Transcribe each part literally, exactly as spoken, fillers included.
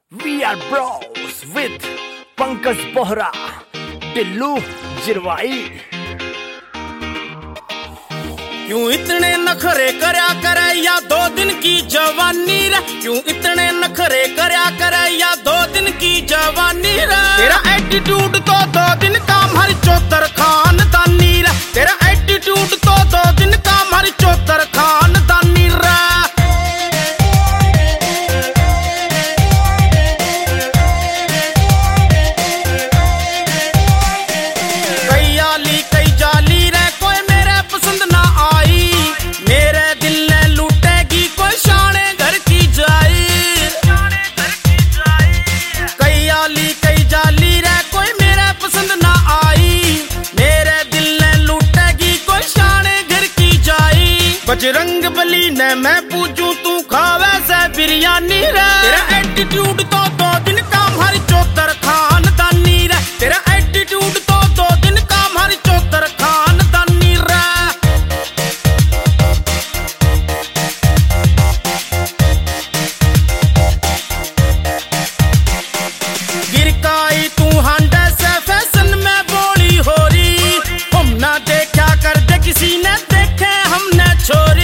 We are bros with Pankaj Bohra, Tillu जिरवाई। क्यों इतने नखरे करया करे या दो दिन की जवानी रे, क्यों इतने नखरे करया करे या दो दिन की जवानी रे। तेरा एटीट्यूड तो दो दिन का हमारी चौतर खानदानी रे, तेरा एटीट्यूड तो दो दिन का हमारी चौतर खानदानी रे। कई आली कई जाली रे, कोई मेरे पसंद ना आई, मेरे दिल ने लूटेगी कोई शाने घर की जाई। कई आली कई जाली रे, कोई मेरे पसंद ना आई, मेरे दिल ने लूटेगी कोई शाने घर की जाई। बजरंग बली ने मैं पूछूं तू खावे से बिरयानी रे, तेरा एटीट्यूड तो दो दिन का हमारी चौतर खानदानी रे, तेरा एटीट्यूड तो दो दिन का हमारी चौतर खानदानी रे। गिरकाई तू हांडे से फैशन में बोली हो रही, हम ना देखा कर दे किसी ने देखे हमने छोरी।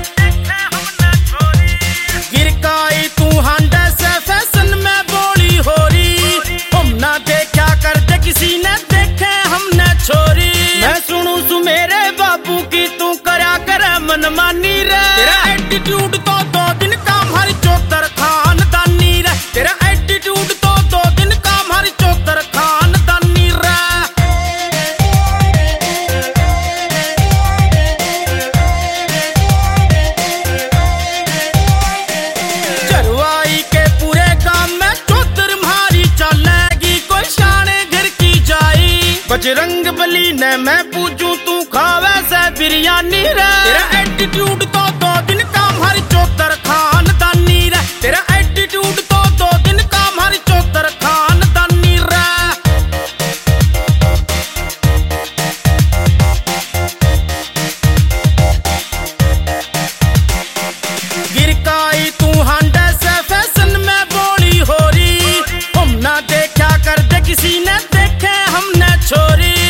गिरकाई तू हांडे से फैशन में बोली हो रही, हम ना देखा कर दे किसी ने देखे हमने छोरी। मैं सुनू सु मेरे बाबू की तू करया करे मनमानी रे, तेरा एटीट्यूड तो दो दिन का हमारी चौतर खानदानी रे, तेरा एटीट्यूड तो दो दिन का हमारी चौतर खानदानी रे। चरवाई के पूरे गांव में चौतर मारी चलेगी कोई शाने घर की जाई। बजरंग बली ने मैं पूछूं तू खावे से बिरयानी रे, तेरा एटीट्यूड तो